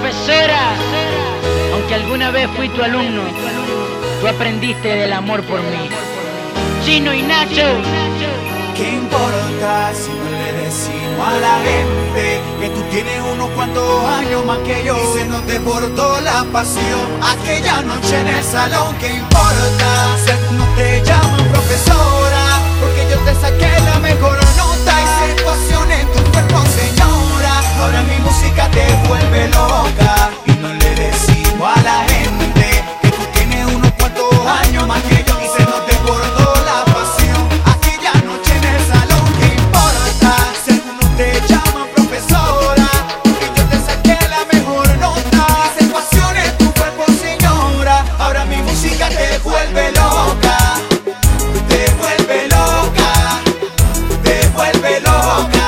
Profesora, aunque alguna vez fui tu alumno, tú aprendiste del amor por mí. Chino y Nacho. ¿Qué importa si no le decimos a la gente que tú tienes unos cuantos años más que yo? Y se nos desbordó la pasión aquella noche en el salón. ¿Qué importa si algunos te llaman profesora? Porque yo te saqué la mejor nota. Hice ecuación en tu cuerpo, señora. Ahora mi música te vuelve loca. Y no le decimos a la gente que tú tienes unos cuantos años más que yo. Y se nos desbordó la pasión aquella noche en el salón. ¿Qué importa si algunos te llaman profesora? Porque yo te saqué la mejor nota. Hice ecuación en tu cuerpo, señora. Ahora mi música te vuelve loca. Te vuelve loca. Te vuelve loca.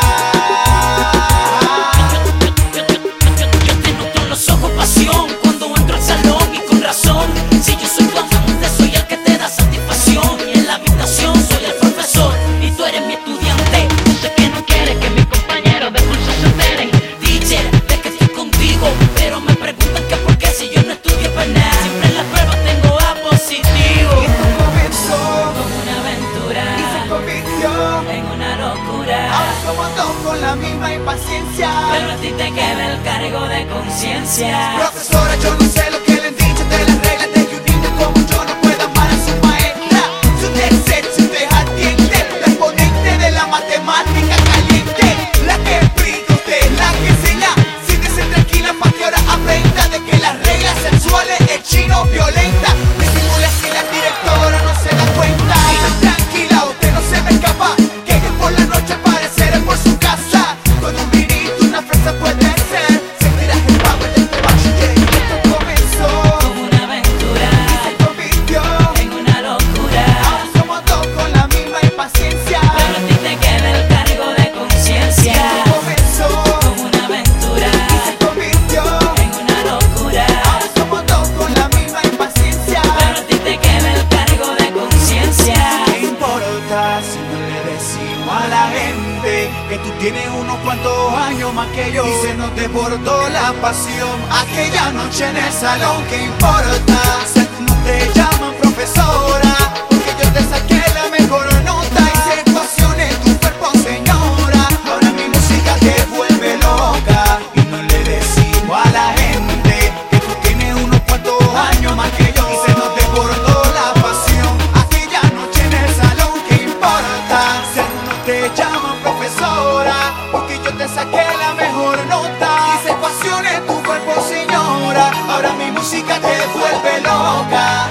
Yo te noto en los ojos pasión cuando entro al salón, y con razón. Si yo soy tu amante, soy el que te da satisfacción. Y en la habitación soy el profesor y tú eres mi estudiante. Yo sé que no quieres que mis compañeros de curso se enteren, teacher, de que estoy contigo, pero me preguntan que por qué si yo no estudio para nada. Siempre en las pruebas tengo A positivo. Y esto comenzó Como una aventura y se convirtió. en una locura, Ahora somos dos con la misma impaciencia. pero a ti te queda el cargo de conciencia. Profesora, yo no sé lo que le han dicho de las reglas de que un niño como yo no pueda amar a su maestra. Si usted es sexy, usted es ardiente, la exponente de la matemática caliente, la que explica, usted es la que enseña. Siéntese tranquila pa' que ahora aprenda de que las reglas sexuales el chino violenta. Disimula si la directora no se da cuenta. Y tranquila, usted no se me escapa, que por la noche apareceré por su casa. Con un vinito, una fresa puede ser. Sentirás el power de este bachiller. Esto comenzó Como una aventura y se convirtió. en una locura, Ahora somos dos con la misma impaciencia. pero a ti te queda el cargo de conciencia. Esto comenzó Como una aventura y se convirtió. en una locura, Ahora somos dos con la misma impaciencia. pero a ti te queda el cargo de conciencia. ¿Qué importa si no le decimos a la gente que tú tienes unos cuantos años más que yo? Y se nos desbordó la pasión aquella noche en el salón. ¿Qué importa si algunos te llaman profesora? Porque yo te saqué la mejor nota. Hice ecuación en tu cuerpo, señora. Ahora mi música te vuelve loca. Y no le decimos a la gente que tú tienes unos cuantos años más que yo. Y se nos desbordó la pasión aquella noche en el salón. ¿Qué importa si algunos te llaman profesora? Porque yo te saqué la mejor nota. Hice ecuación en tu cuerpo, señora. Ahora mi música te vuelve loca.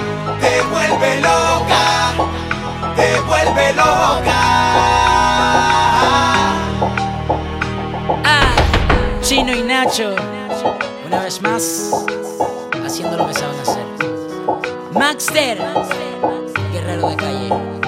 Te vuelve loca. Te vuelve loca. Chino y Nacho, una vez más, haciendo lo que saben hacer. Maxter, guerrero de calle.